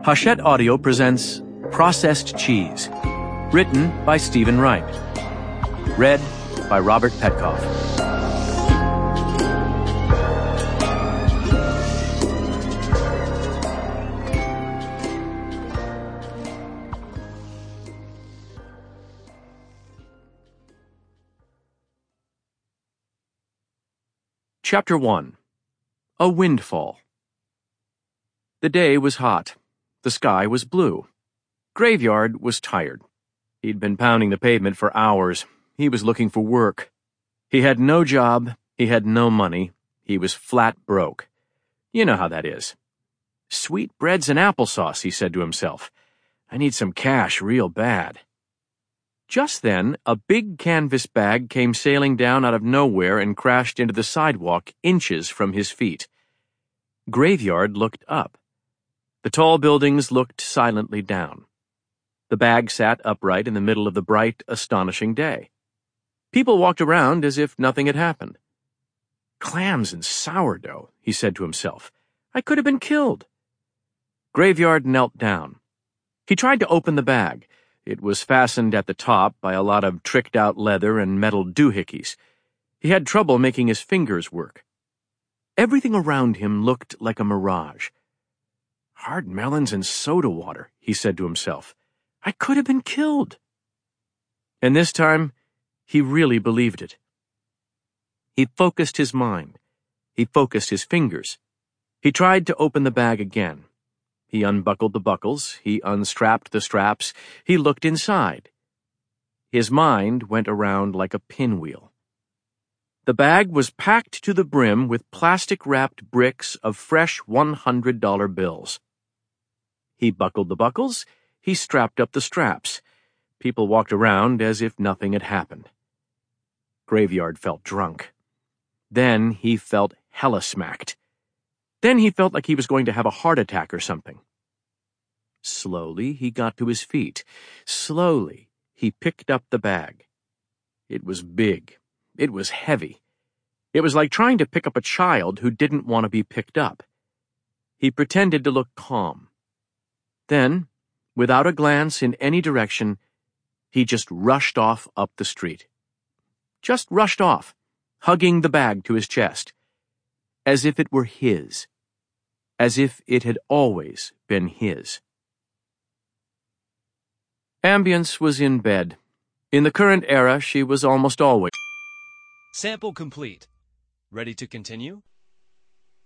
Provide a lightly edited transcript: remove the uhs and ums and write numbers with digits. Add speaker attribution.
Speaker 1: Hachette Audio presents Processed Cheese, written by Stephen Wright, read by Robert Petkoff. Chapter 1. A Windfall. The day was hot. The sky was blue. Graveyard was tired. He'd been pounding the pavement for hours. He was looking for work. He had no job. He had no money. He was flat broke. You know how that is. Sweetbreads and applesauce, he said to himself. I need some cash real bad. Just then, a big canvas bag came sailing down out of nowhere and crashed into the sidewalk inches from his feet. Graveyard looked up. The tall buildings looked silently down. The bag sat upright in the middle of the bright, astonishing day. People walked around as if nothing had happened. Clams and sourdough, he said to himself. I could have been killed. Graveyard knelt down. He tried to open the bag. It was fastened at the top by a lot of tricked-out leather and metal doohickeys. He had trouble making his fingers work. Everything around him looked like a mirage. Hard melons and soda water, he said to himself. I could have been killed. And this time, he really believed it. He focused his mind. He focused his fingers. He tried to open the bag again. He unbuckled the buckles. He unstrapped the straps. He looked inside. His mind went around like a pinwheel. The bag was packed to the brim with plastic-wrapped bricks of fresh $100 bills. He buckled the buckles. He strapped up the straps. People walked around as if nothing had happened. Graveyard felt drunk. Then he felt hella-smacked. Then he felt like he was going to have a heart attack or something. Slowly, he got to his feet. Slowly, he picked up the bag. It was big. It was heavy. It was like trying to pick up a child who didn't want to be picked up. He pretended to look calm. Then, without a glance in any direction, he just rushed off up the street. Just rushed off, hugging the bag to his chest. As if it were his. As if it had always been his. Ambience was in bed. In the current era, she was almost always.
Speaker 2: Sample complete. Ready to continue?